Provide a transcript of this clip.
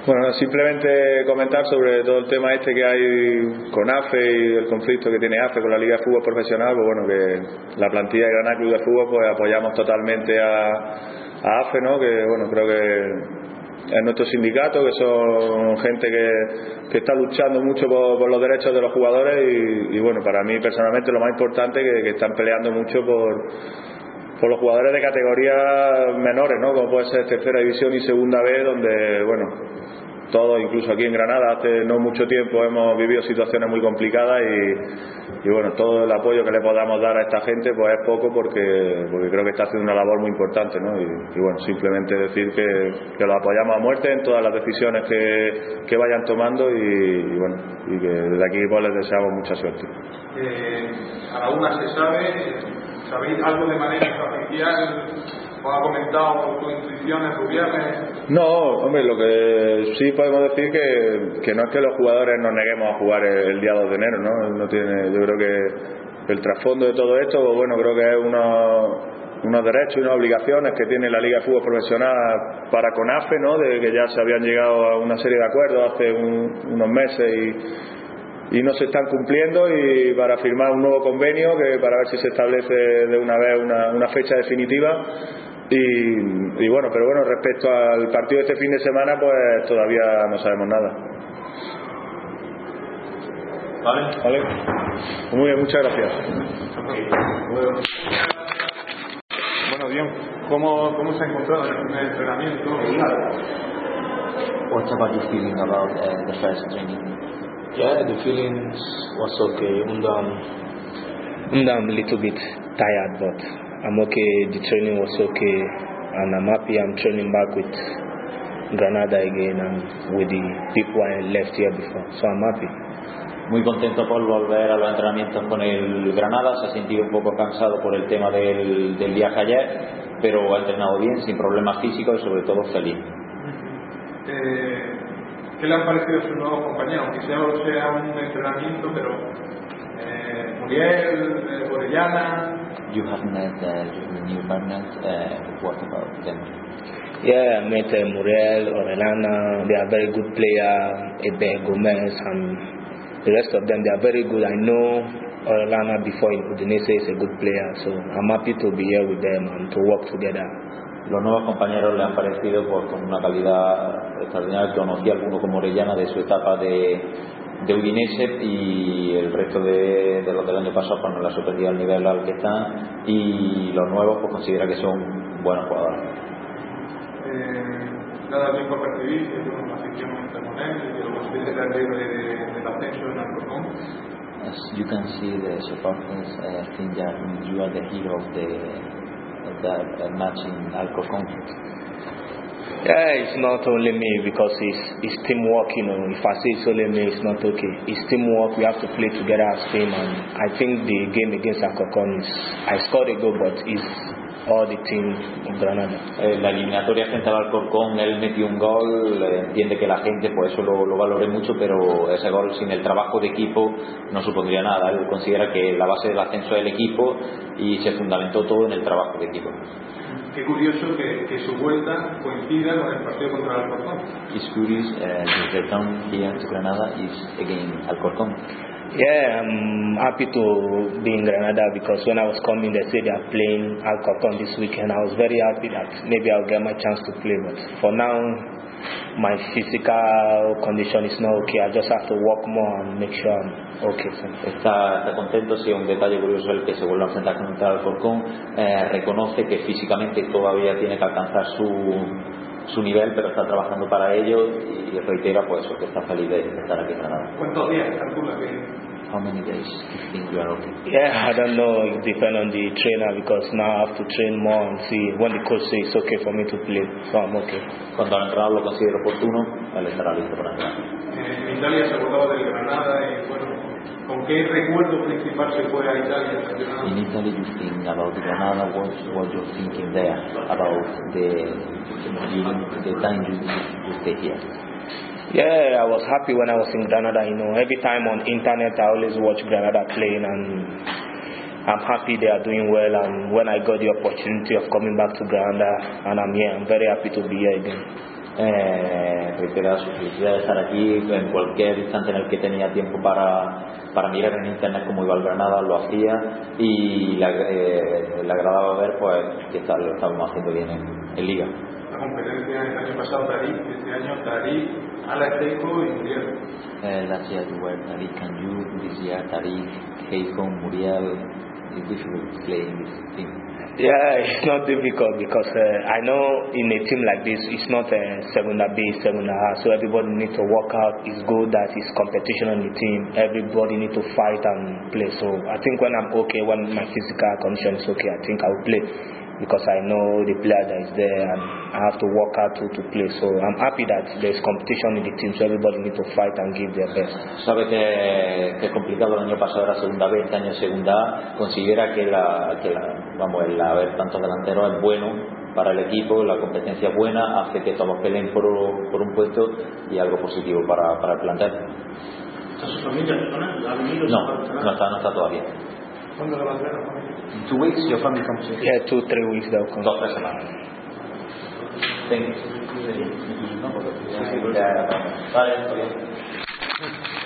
Bueno, simplemente comentar sobre todo el tema este que hay con AFE y el conflicto que tiene AFE con la Liga de Fútbol Profesional. Pues bueno, que la plantilla de Granada Club de Fútbol pues apoyamos totalmente a AFE, ¿no? Que bueno, creo que es nuestro sindicato, que son gente que está luchando mucho por los derechos de los jugadores y bueno, para mí personalmente lo más importante que están peleando mucho por los jugadores de categorías menores, ¿no? Como puede ser tercera división y segunda B, donde bueno, todos, incluso aquí en Granada, hace no mucho tiempo hemos vivido situaciones muy complicadas y bueno, todo el apoyo que le podamos dar a esta gente pues es poco porque creo que está haciendo una labor muy importante, ¿no? Y bueno, simplemente decir que los apoyamos a muerte en todas las decisiones que vayan tomando y bueno, y que desde aquí pues les deseamos mucha suerte. A la una se ¿sabéis algo de manera extraoficial? ¿Os ha comentado tus intuiciones, Rubiales? No, hombre, lo que sí podemos decir que no es que los jugadores nos neguemos a jugar el día 2 de enero, ¿no? No tiene, yo creo que el trasfondo de todo esto, pues bueno, creo que es unos derechos y unas obligaciones que tiene la Liga de Fútbol Profesional para con AFE, ¿no? De que ya se habían llegado a una serie de acuerdos hace unos meses y no se están cumpliendo, y para firmar un nuevo convenio que para ver si se establece de una vez una fecha definitiva. Y bueno, pero bueno, respecto al partido de este fin de semana, pues todavía no sabemos nada. Vale. Muy bien, muchas gracias. Bueno, bien, ¿cómo se ha encontrado en el entrenamiento? What about your feeling about the first training? Yeah, the feelings was okay. I'm a little bit tired, but I'm okay. The training was okay, and I'm happy. I'm training back with Granada again and with the people I left here before, so I'm happy. Muy contento por volver a los entrenamientos con el Granada. Se ha sentido un poco cansado por el tema del viaje ayer, pero ha entrenado bien, sin problemas físicos y sobre todo feliz. ¿Qué le han parecido sus nuevos compañeros? Aunque sea un entrenamiento, pero Muriel, Orellana. You have met your new partners. What about them? Yeah, I met Muriel, Orellana. They are very good players. Ebe Gomez and the rest of them. They are very good. I know Orellana before in Udinese is a good player, so I'm happy to be here with them and to work together. Los nuevos compañeros le han parecido con una calidad extraordinaria. Conocí a alguno como Orellana de su etapa de Udinese, y el resto de los del año pasado pues no le ha sorprendido al nivel al que están, y los nuevos pues considera que son buenos jugadores. Nada tiempo a percibir que tenemos una afición con él y que lo considera el héroe del ascenso en Alcorcón. As you can see, the supporters think that you are the hero of that match in Alcorcón. Yeah, it's not only me, because it's teamwork, you know. If I say it's only me, it's not okay. It's teamwork. We have to play together as team, and I think the game against Alcorcón I scored a goal, but it's all the team of Granada. La eliminatoria frente al Alcorcón, él metió un gol, entiende que la gente pues eso lo valore mucho, pero ese gol sin el trabajo de equipo no supondría nada. Él considera que la base del ascenso es el equipo y se fundamentó todo en el trabajo de equipo. Qué curioso que su vuelta coincida con el partido contra el Alcorcón. It's curious, the return here to Granada is again Alcorcón. Yeah, I'm happy to be in Granada, because when I was coming, they said they are playing Alcorcón this weekend. I was very happy that maybe I'll get my chance to play, but for now, my physical condition is not okay. I just have to work more and make sure I'm okay. Está contento. Sí, un detalle curioso es el que se vuelve a enfrentar contra el Alcorcón. Reconoce que físicamente todavía tiene que alcanzar su nivel, pero está trabajando para ello, y reitera pues que está feliz de estar aquí en Granada. ¿Cuántos días calcula que? How many days do you think you are okay? Yeah, I don't know. It depends on the trainer, because now I have to train more and see when the coach says it's okay for me to play, so I'm okay. Cuando el entrenador lo considere oportuno, él estará listo para entrar. En Italia se hablaba del Granada y bueno, ¿con qué recuerdo principal se fue a Italia? In Italy, you think about Granada. What you're thinking there about the time you stay here? Yeah, I was happy when I was in Granada. You know, every time on internet I always watch Granada playing, and I'm happy they are doing well. And when I got the opportunity of coming back to Granada and I'm here, I'm very happy to be here again. reiterar su felicidad de estar aquí. En cualquier instante en el que tenía tiempo para mirar en internet cómo iba el Granada lo hacía, y le agradaba ver pues que lo estábamos haciendo bien en Liga. La competencia el año pasado Tarik, este año Tarik, Alex Heiko y Muriel. Last year you were Tarik and you, this year Tarik, Heiko, Muriel. It's difficult playing this team. Yeah, it's not difficult because I know in a team like this, it's not a segunda B, segunda A, so everybody needs to work out. It's good that it's competition on the team. Everybody needs to fight and play. So I think when I'm okay, when my physical condition is okay, I think I'll play because I know the player that is there and I have to work out to play. So I'm happy that there's competition in the team, so everybody needs to fight and give their best. Sabe que es complicado. El año pasado era segunda B, este año es segunda A. Considera que el haber tantos delanteros es bueno para el equipo, la competencia es buena, hace que todos peleen por un puesto y algo positivo para el plantel. ¿Está su familia con él? ¿Ha venido? No está todavía. ¿Cuándo lo va a hacer? 2 weeks, your family comes here? Yeah, 2-3 weeks they'll come. 2 o 3 semanas. Thank you. Vale, está bien.